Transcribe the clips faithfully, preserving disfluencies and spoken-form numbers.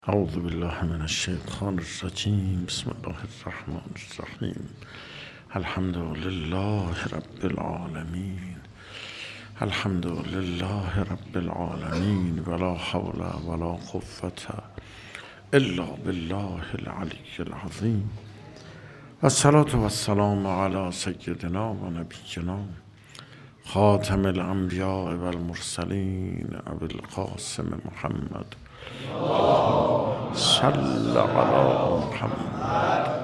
اعوذ بالله من الشیطان الرجیم. بسم الله الرحمن الرحیم. الحمد لله رب العالمین. الحمد لله رب العالمین ولا حول ولا قوة الا بالله العلی العظیم. الصلاة والسلام علی سیدنا و نبینا خاتم الانبیاء والمرسلین ابی القاسم محمد صلی علی محمد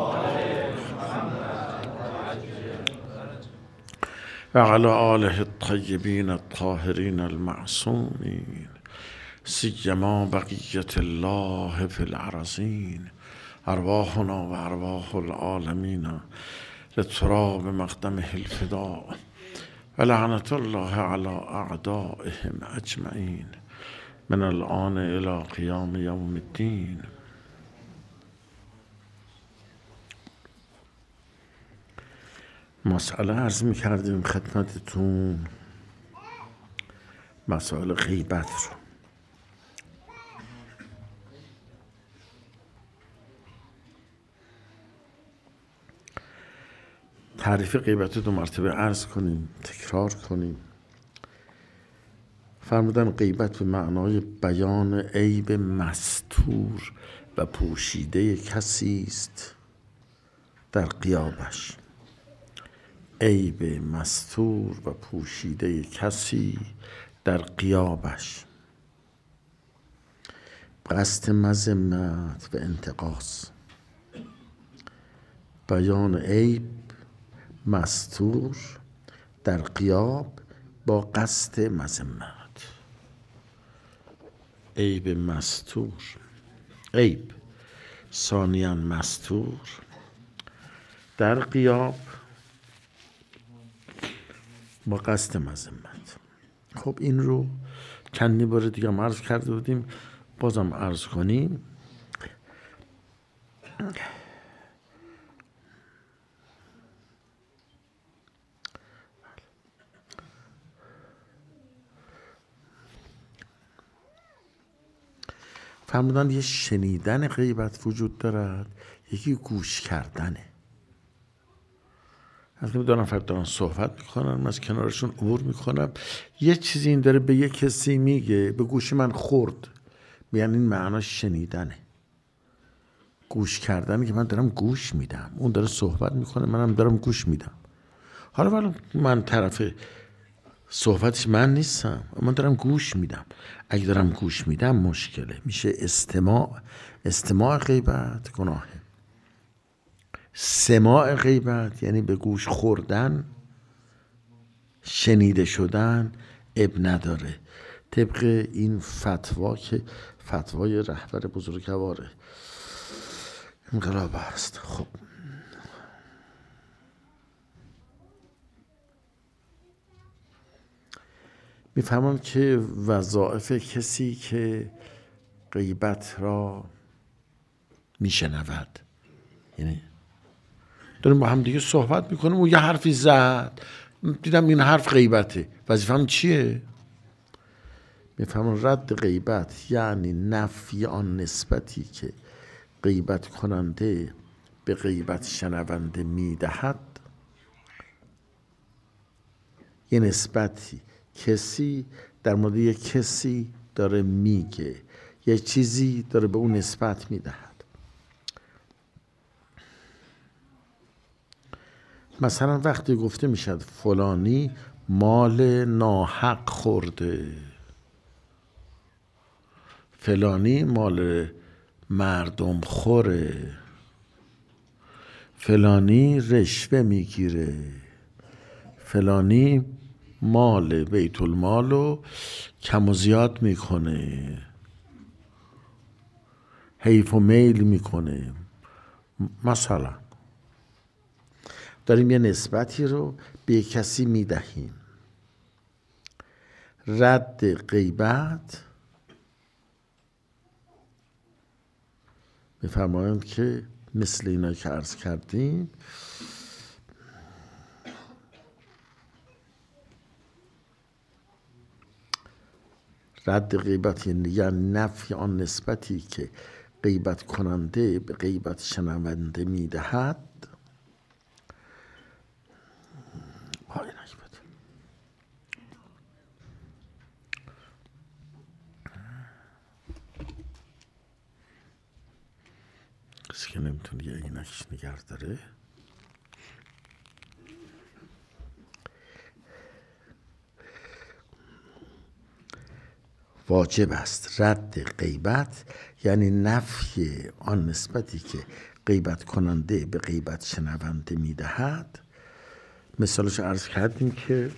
و علی آله الطیبین الطاهرین المعصومین سیما بقیت الله فی الارضین. ارواحنا و ارواح العالمین لتراب مقدمه الفداء و لعنت الله علی اعدائهم اجمعین من الآن الى قیام یوم الدین. مسئله عرض می کردیم خدمتتون، مسائل غیبت رو. تعریف غیبت دو مرتبه عرض کنیم، تکرار کنیم. فرمودن غیبت به معنای بیان عیب مستور و پوشیده کسی است در غیابش. عیب مستور و پوشیده کسی در غیابش. قصد مذمت و انتقاص. بیان عیب مستور در غیاب با قصد مذمت. عیب مستور، عیب ثانیاً مستور در غیاب با قصد مذمت. خب این رو چندی بار دیگه هم عرض کرده بودیم، بازم عرض کنیم. فرمودن یه شنیدن غیبت وجود دارد، یکی گوش کردنه. از که دارن فرد دارن صحبت میکنن، من از کنارشون عبور میکنم، یه چیزی این داره به یه کسی میگه، به گوش من خورد، یعنی این معناش شنیدنه. گوش کردنه که من دارم گوش میدم، اون داره صحبت میکنه، منم دارم گوش میدم. حالا ولی من طرف صحبتش من نیستم، من دارم گوش میدم. اگه دارم گوش میدم مشکله، میشه استماع. استماع غیبت گناهه. سماع غیبت یعنی به گوش خوردن، شنیده شدن، اب نداره. طبق این فتوا که فتوای رهبر بزرگواره انقلاب است. خب میفهمم که وظایف کسی که غیبت را میشنود، یعنی داریم با هم دیگه صحبت میکنیم، اون یه حرفی زد، دیدم این حرف غیبته، وظیفه‌م چیه؟ میفهمم رد غیبت یعنی نفی آن نسبتی که غیبت کننده به غیبت شنونده میدهد. یه نسبتی کسی در مورد یه کسی داره میگه، یه چیزی داره به اون نسبت میدهد. مثلا وقتی گفته میشد فلانی مال ناحق خورده، فلانی مال مردم خوره، فلانی رشوه میگیره، فلانی مال بیت المال رو کم و زیاد میکنه، حیف و میل میکنه. مثلا داریم یه نسبتی رو به کسی میدهیم. رد غیبت میفرمایند که مثل اینا که عرض کردیم رد غیبت یعنی نفی آن نسبتی که غیبت کننده به غیبت شنونده میدهد. کسی که نمیتونه یه عینکش نگه داره. واجب است رد غیبت یعنی نفی آن نسبتی که غیبت کننده به غیبت شنونده میدهد. مثالش عرض کردیم که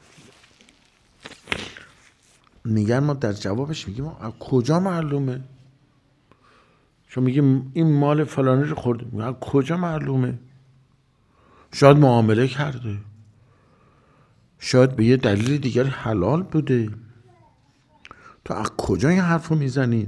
میگن ما در جوابش میگیم از کجا معلومه؟ شما میگیم این مال فلانی رو خورده، میگن از کجا معلومه؟ شاید معامله کرده، شاید به یه دلیل دیگری حلال بوده. تو از کجا این حرف رو میزنی؟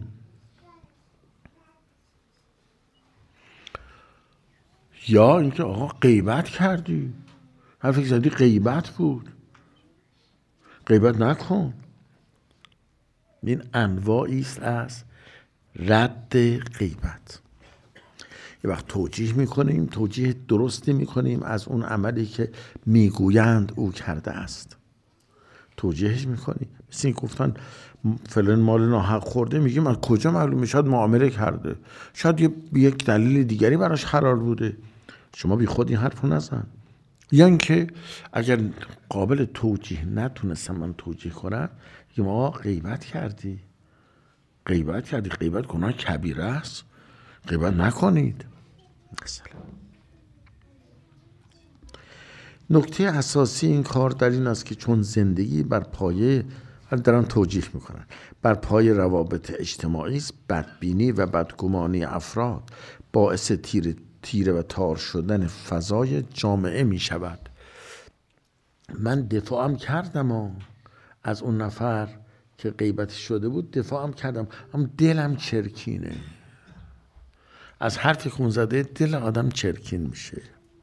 یا اینکه آقا غیبت کردی، حرفی که زدی غیبت بود، غیبت نکن. این انواعی است از رد غیبت. یه وقت توجیه میکنیم، توجیه درستی میکنیم از اون عملی که میگویند او کرده است، توجیهش میکنیم. مثل این گفتن فلان مال ناحق خورده، میگیم از کجا معلومه؟ شاید معامله کرده، شاید یه یک دلیل دیگری براش حلال بوده. شما بی خود این حرفو نزن. یا اینکه اگر قابل توجیه نتونستم من توجیه کنم، میگم آقا غیبت کردی، غیبت کردی، غیبت گناه کبیره است، غیبت نکنید مثلا. نکته اساسی این کار در این است که چون زندگی بر پایه دارن توجیه میکنن بر پای روابط اجتماعی است، بدبینی و بدگمانی افراد باعث تیره تیره و تار شدن فضای جامعه می شود. من دفاعم کردم و از اون نفر که غیبت شده بود دفاعم کردم، اما دلم چرکینه. از حرفی که اون زده دل آدم چرکین میشه.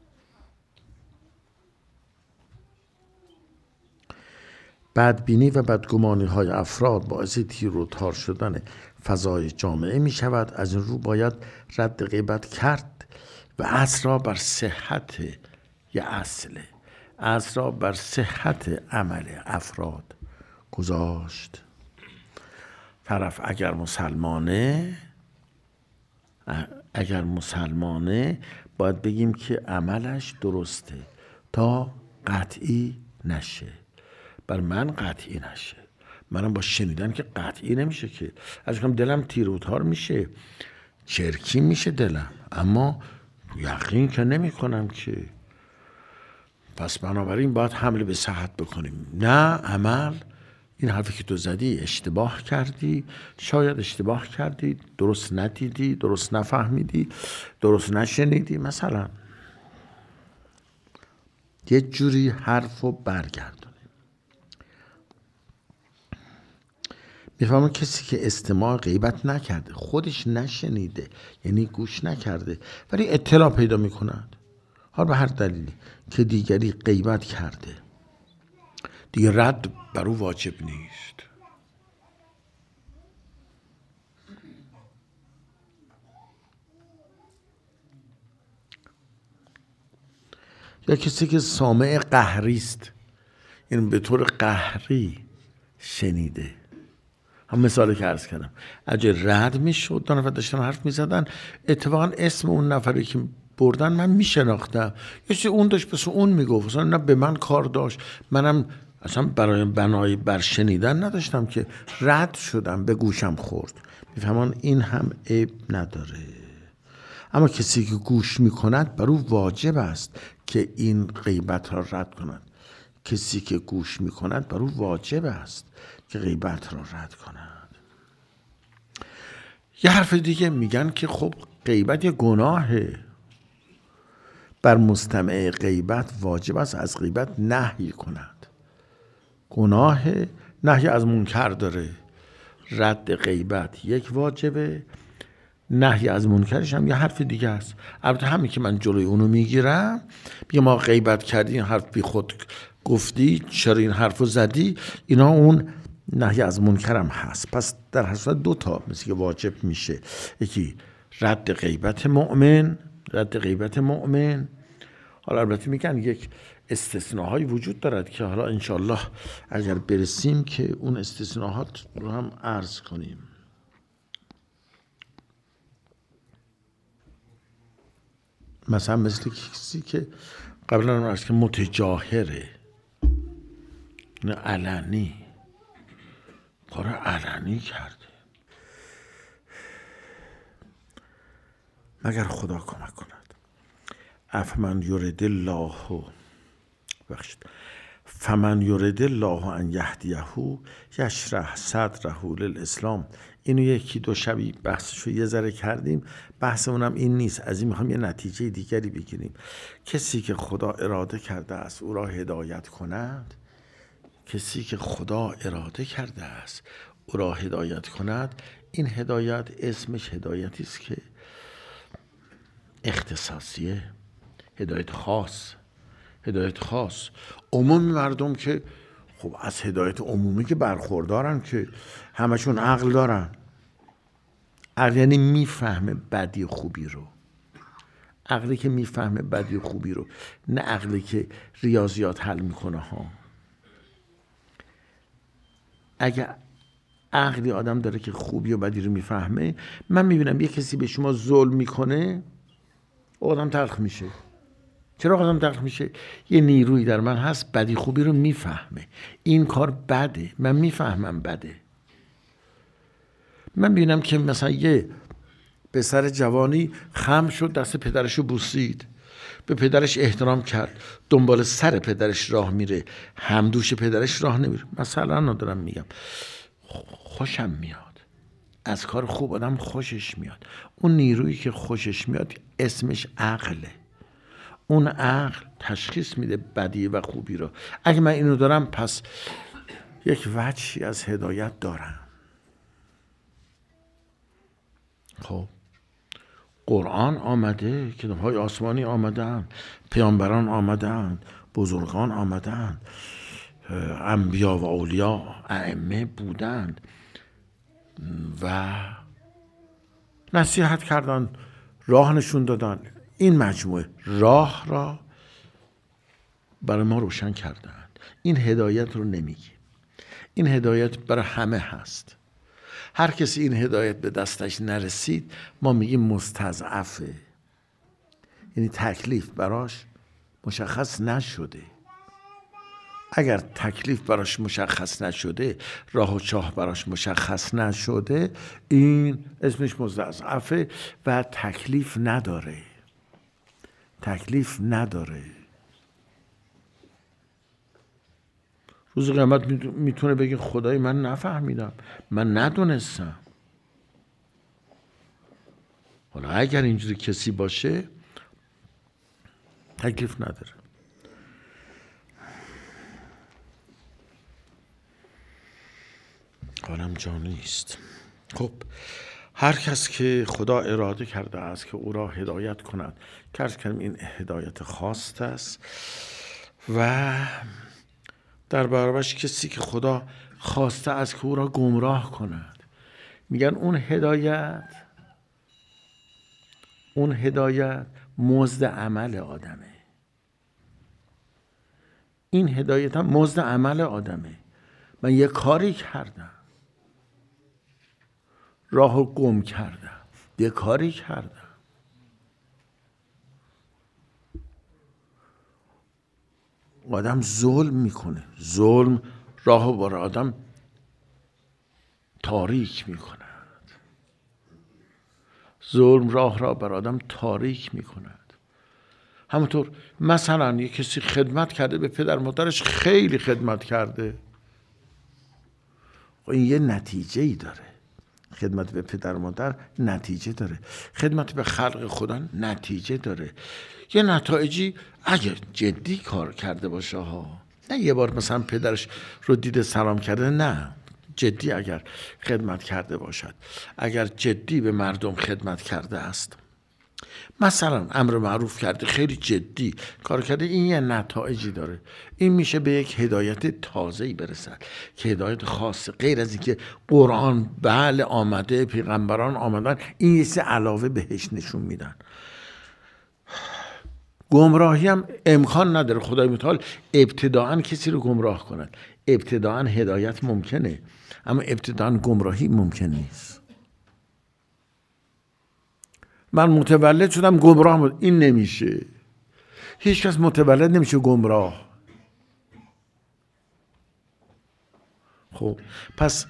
بدبینی و بدگمانی های افراد باعث تیر و تار شدن فضای جامعه می شود. از این رو باید رد غیبت کرد و اصل را بر صحت یا اصله اصل را بر صحت عمل افراد گذاشت. طرف اگر مسلمانه اگر مسلمانه باید بگیم که عملش درسته تا قطعی نشه. بر من قطعی نشه. منم با شنیدن که قطعی نمیشه که. از کم دلم تیر و تار میشه، چرکی میشه دلم، اما یقین که نمی کنم که. پس بنابراین باید حمله به صحت بکنیم. نه عمل، این حرفی که تو زدی اشتباه کردی، شاید اشتباه کردی، درست ندیدی، درست نفهمیدی، درست نشنیدی، مثلا یه جوری حرفو برگردونیم. میفهمم کسی که استماع غیبت نکرده، خودش نشنیده، یعنی گوش نکرده، ولی اطلاع پیدا میکند، حالا به هر دلیلی که دیگری غیبت کرده، دیگه رد بر او واجب نیست. یا کسی که سامع قهری است، یعنی به طور قهری شنیده. هم مثالی که عرض کردم، اگه رد میشد دو نفر داشتن حرف میزدن، اتفاقا اسم اون نفری که بردن من میشناختم، یه چیزی اون داشت پس اون میگفت، اصلا نه به من کار داشت، منم اصلا برای بنای بر شنیدن نداشتم که رد شدم، به گوشم خورد. میفهمان این هم عیب نداره. اما کسی که گوش میکند بر او واجب است که این غیبت را رد کند. کسی که گوش میکند بر او واجب است که غیبت را رد کند. یه حرف دیگه میگن که خب غیبت یه گناهه، بر مستمع غیبت واجب است از غیبت نهی کند. گناه، نهی از منکر داره. رد غیبت یک واجبه، نهی از منکرش هم یه حرف دیگه است. البته همین که من جلوی اونو میگیرم، میگم ما غیبت کردی، این حرف بی خود گفتی، چرا این حرفو زدی، اینا اون نهی از منکرم هست. پس در هر صورت دو تا مثل که واجب میشه، یکی رد غیبت مؤمن، رد غیبت مؤمن. حالا البته میگن یک استثناهایی وجود دارد که حالا انشالله اگر برسیم که اون استثناهات رو هم عرض کنیم. مثلا مثل کسی که قبلا هم عرض که متجاهره، نه علنی، کار علنی کرده، مگر خدا کمک کند. افمن یرید الله بخشید فمن یرید الله ان یهدیه یشرح صدره للاسلام. اینو یکی دو شبی بحثشو یه ذره کردیم، بحثمون هم این نیست، از این میخوام یه نتیجه دیگری بگیریم. کسی که خدا اراده کرده است او را هدایت کند، کسی که خدا اراده کرده است او را هدایت کند، این هدایت اسمش هدایتی است که اختصاصیه، هدایت خاص، هدایت خاص. عمومی مردم که خب از هدایت عمومی که برخوردارن که همشون عقل دارن. عقل یعنی میفهمه بدی خوبی رو، عقلی که میفهمه بدی خوبی رو، نه عقلی که ریاضیات حل میکنه ها. اگه عقلی آدم داره که خوبی و بدی رو میفهمه، من میبینم یه کسی به شما ظلم میکنه آدم تلخ میشه. چرا آدم تلخ میشه؟ یه نیروی در من هست بدی خوبی رو میفهمه، این کار بده، من میفهمم بده. من ببینم که مثلا یه پسر جوانی خم شد دست پدرش رو بوسید، به پدرش احترام کرد، دنبال سر پدرش راه میره، همدوش پدرش راه نمیره. مثلا ندارم میگم، خوشم میاد از کار خوب، آدم خوشش میاد. اون نیرویی که خوشش میاد اسمش عقله. اون عقل تشخیص میده بدی و خوبی رو. اگه من اینو دارم پس یک وجهی از هدایت دارم. خب قرآن آمده، کتاب‌های آسمانی آمدن، پیامبران آمدن، بزرگان آمدن، انبیا و اولیا ائمه بودند و نصیحت کردن، راه نشون دادن. این مجموعه راه را برای ما روشن کردن. این هدایت رو نمیگی، این هدایت برای همه هست. هر کسی این هدایت به دستش نرسید ما میگیم مستضعفه، یعنی تکلیف براش مشخص نشده. اگر تکلیف براش مشخص نشده، راه و چاه براش مشخص نشده، این اسمش مستضعفه و تکلیف نداره، تکلیف نداره. روز قیامت میتونه بگه خدای من نفهمیدم، من ندونستم. حالا اگر اینجوری کسی باشه تکلیف نداره. حالم جا نیست. خب هر کس که خدا اراده کرده است که او را هدایت کند، که عرض کردم این هدایت خاص است، و در برابرش کسی که خدا خواسته است که او را گمراه کند، میگن اون هدایت، اون هدایت مزد عمل آدمه. این هدایت هم مزد عمل آدمه. من یه کاری کردم، راهو گم کردم، یه کاری کردم، آدم ظلم میکنه، ظلم راهو برای آدم تاریک میکند، ظلم راه را بر آدم تاریک میکند. همونطور مثلا یه کسی خدمت کرده به پدر مادرش، خیلی خدمت کرده، این یه نتیجه ای داره. خدمت به پدر مادر نتیجه داره، خدمت به خلق خدا نتیجه داره. یه نتایجی اگر جدی کار کرده باشه ها، نه یه بار مثلا پدرش رو دیده سلام کرده، نه، جدی اگر خدمت کرده باشد، اگر جدی به مردم خدمت کرده است، مثلا امر معروف کرده، خیلی جدی کار کرده، این یه نتایجی داره. این میشه به یک هدایت تازه‌ای برسد که هدایت خاصه، غیر از اینکه قرآن بله آمده، پیغمبران آمدن، این یه سه علاوه بهش نشون میدن. گمراهی هم امکان نداره خدای متعال ابتداعاً کسی رو گمراه کنن. ابتداعاً هدایت ممکنه، اما ابتداعاً گمراهی ممکن نیست. من متولد شدم گمراه بود، این نمیشه. هیچ کس متولد نمیشه گمراه. خب پس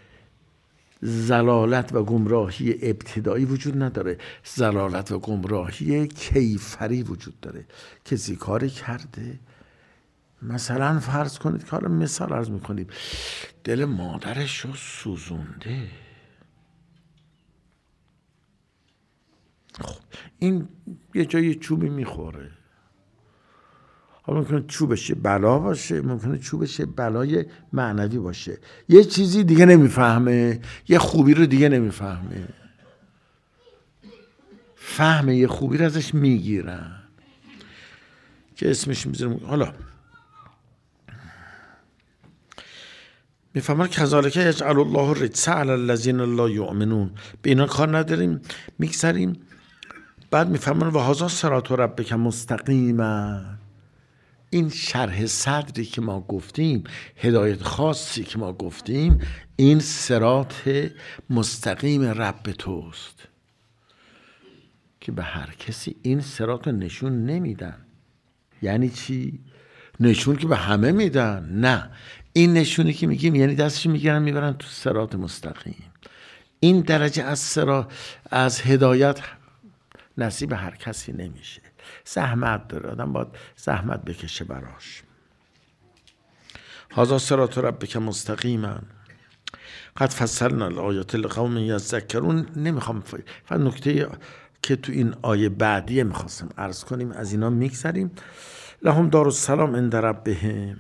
ضلالت و گمراهی ابتدایی وجود نداره، ضلالت و گمراهی کیفری وجود داره. کسی کاری کرده، مثلا فرض کنید که حالا مثال عرض میکنیم، دل مادرش رو سوزونده. خب این یه جای چوبی میخوره، حالا ممکنه چوبش بلا باشه، ممکنه چوبش بلای معنوی باشه، یه چیزی دیگه نمیفهمه، یه خوبی رو دیگه نمیفهمه، فهمه یه خوبی رو ازش میگیرن که اسمش میذارم. حالا میفهمن کذالک یجعل الله الرجس علی الذین لا یؤمنون. به اینا کار نداریم، میگذریم. بعد میفهمن و هذا صراط ربک مستقیما. این شرح صدری که ما گفتیم، هدایت خاصی که ما گفتیم، این صراط مستقیم رب توست که به هر کسی این صراط نشون نمیدن. یعنی چی؟ نشون که به همه میدن؟ نه، این نشونی که میگیم یعنی دستش میگیرن میبرن تو صراط مستقیم. این درجه از صراط، از هدایت نصیب هر کسی نمیشه. زحمت داره، آدم باید زحمت بکشه براش. هذا صراط ربک مستقیما قد فصلنا الآیات لقوم یذکرون. نمیخوام فقط نکته که تو این آیه بعدیه میخواستم عرض کنیم، از اینا میگذریم. لهم دار السلام عند ربهم.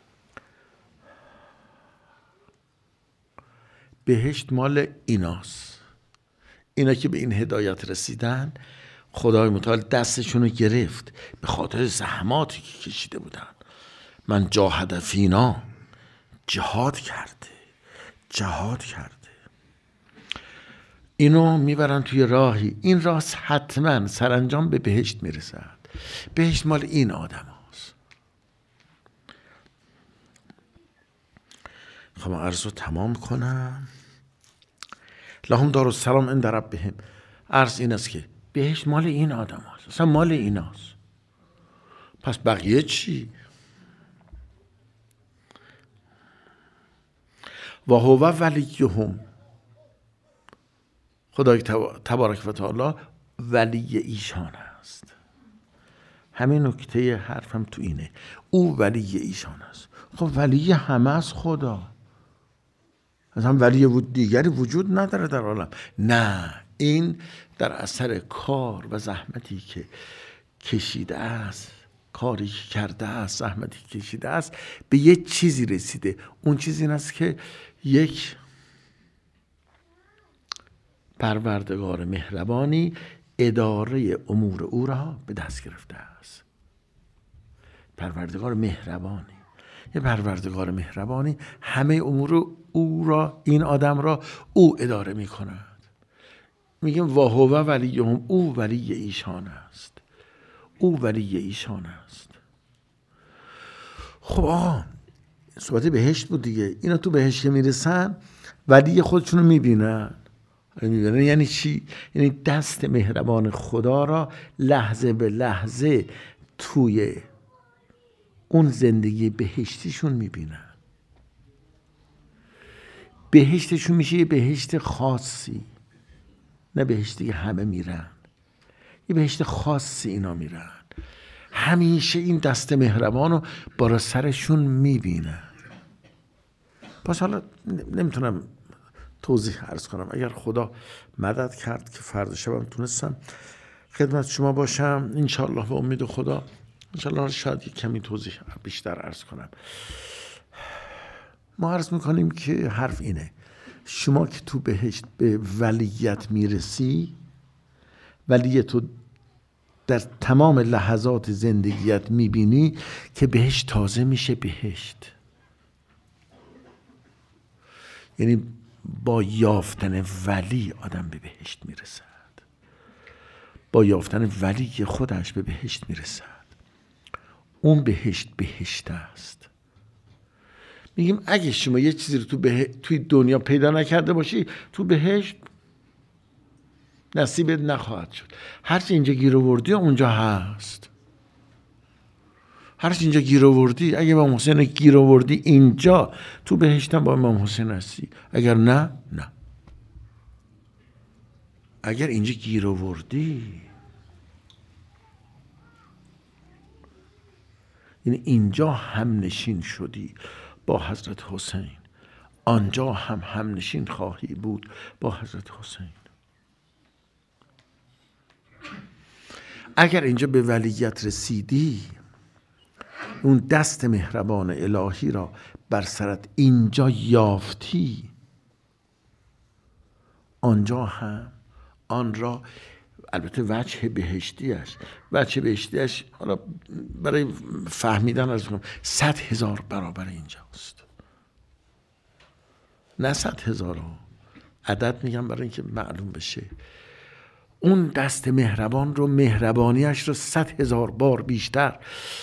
بهشت مال ایناست. اینا که به این هدایت رسیدن، خدای متعال دستشون رو گرفت به خاطر زحماتی که کشیده بودن. من جاهد فینا، جهاد کرده، جهاد کرده. اینو میبرن توی راهی، این راه حتما سرانجام به بهشت میرسد. بهشت مال این آدم هاست. خب من عرض رو تمام کنم. لهم دار السلام عند ربهم. عرض این است که بهشت مال این آدم هاست، اصلا مال این هاست. پس بقیه چی؟ و هو ولیهم. خدای تبارک و تعالی ولی ایشان است. همین نکته حرفم تو اینه، او ولی ایشان است. خب ولی همه از خدا، مثلا ولی دیگری وجود نداره در عالم. نه، این در اثر کار و زحمتی که کشیده است، کاری که کرده است، زحمتی که کشیده است، به یه چیزی رسیده. اون چیز این است که یک پروردگار مهربانی اداره امور او را به دست گرفته است. پروردگار مهربانی، یه پروردگار مهربانی همه امور او را، این آدم را او اداره می کند. میگیم و هو ولیهم، او ولی ایشان است، او ولی ایشان است. خب آقا صحبت بهشت بود دیگه. اینا تو بهشت میرسن ولی خودشون رو میبینن. میبینن یعنی چی؟ یعنی دست مهربان خدا را لحظه به لحظه توی اون زندگی بهشتیشون میبینن. بهشتشون میشه یه بهشت خاصی، نه بهشتی که همه میرن، یه بهشت خاصی اینا میرن. همیشه این دست مهربان رو بالا سرشون میبینن. پس حالا نمیتونم توضیح عرض کنم. اگر خدا مدد کرد که فردا شبم تونستم خدمت شما باشم انشاءالله، به امید خدا انشاءالله شاید یک کمی توضیح بیشتر عرض کنم. ما عرض میکنیم که حرف اینه، شما که تو بهشت به ولیت میرسی، ولی تو در تمام لحظات زندگیت میبینی که بهشت تازه میشه بهشت. یعنی با یافتن ولی آدم به بهشت میرسد، با یافتن ولی خودش به بهشت میرسد. اون بهشت بهشت است. میگیم اگه شما یه چیزی رو تو به... توی دنیا پیدا نکرده باشی، تو بهشت نصیبت نخواهد شد. هرچی اینجا گیر آوردی اونجا هست. هرچی اینجا گیر آوردی، اگه با حسین گیر آوردی اینجا، تو بهشت هم با امام حسین هستی. اگر نه نه. اگر اینجا گیر آوردی، یعنی اینجا هم نشین شدی با حضرت حسین، آنجا هم هم نشین خواهی بود با حضرت حسین. اگر اینجا به ولیت رسیدی، اون دست مهربان الهی را بر سرت اینجا یافتی، آنجا هم آن را، البته وجه بهشتیش وجه بهشتیش حالا برای فهمیدن از کنم صد هزار برابر اینجاست. نه صد هزار ها، عدد میگم برای اینکه معلوم بشه. اون دست مهربان رو، مهربانیش رو صد هزار بار بیشتر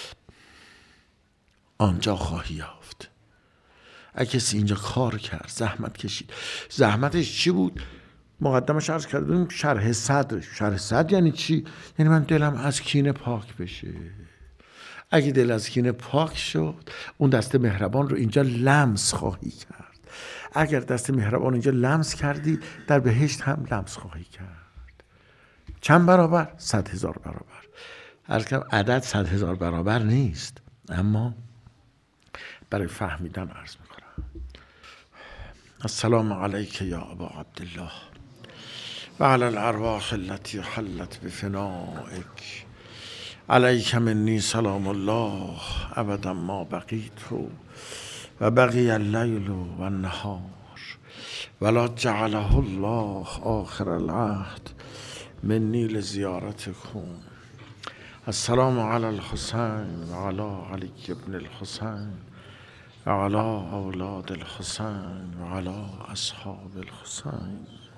آنجا خواهی یافت. اگه کسی اینجا کار کرد، زحمت کشید، زحمتش چی بود؟ مقدمش عرض کردیم شرح صدر. شرح صدر یعنی چی؟ یعنی من دلم از کینه پاک بشه. اگه دل از کینه پاک شد، اون دست مهربان رو اینجا لمس خواهی کرد. اگر دست مهربان اینجا لمس کردی، در بهشت هم لمس خواهی کرد. چند برابر؟ صد هزار برابر. عرض کردم عدد صد هزار برابر نیست، اما برای فهمیدن عرض میکنم. السلام علیک یا ابا عبدالله و علی الارواح التي حلت بفنائک، علیک منی سلام الله ابدا ما بقیت و بقی اللیل و النهار ولا جعله الله آخر العهد منی لزیارتکم. السلام علی الحسین و علی علی ابن الحسین و علی اولاد الحسین و علی اصحاب الحسین.